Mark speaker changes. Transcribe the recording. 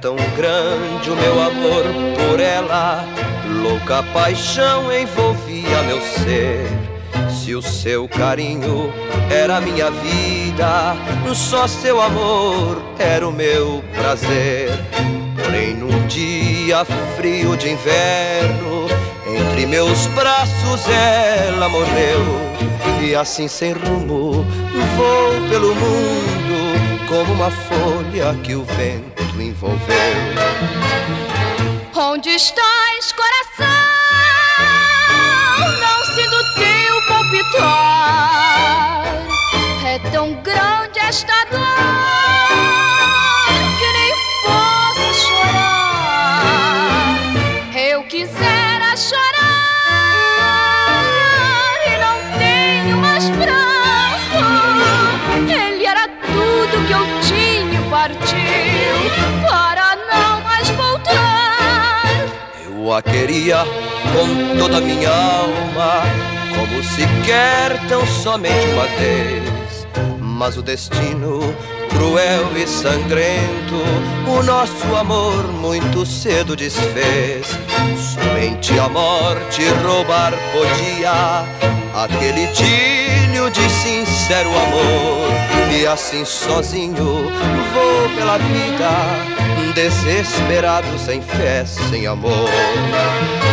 Speaker 1: tão grande o meu amor por ela, louca paixão envolvia meu ser. Se o seu carinho era minha vida, só seu amor era o meu prazer. Porém num dia frio de inverno, entre meus braços ela morreu. E assim sem rumo vou pelo mundo, como uma folha que o vento envolveu.
Speaker 2: Onde estás, coração? Não sinto teu palpitar. É tão grande esta dor que nem posso chorar. Eu quisera chorar e não tenho mais pranto. Ele era tudo que eu tinha e partiu para não mais voltar.
Speaker 1: Eu a queria com toda a minha alma, como se quer tão somente uma vez. Mas o destino cruel e sangrento o nosso amor muito cedo desfez. Somente a morte roubar podia aquele idílio de sincero amor. E assim sozinho vou pela vida, desesperado, sem fé, sem amor.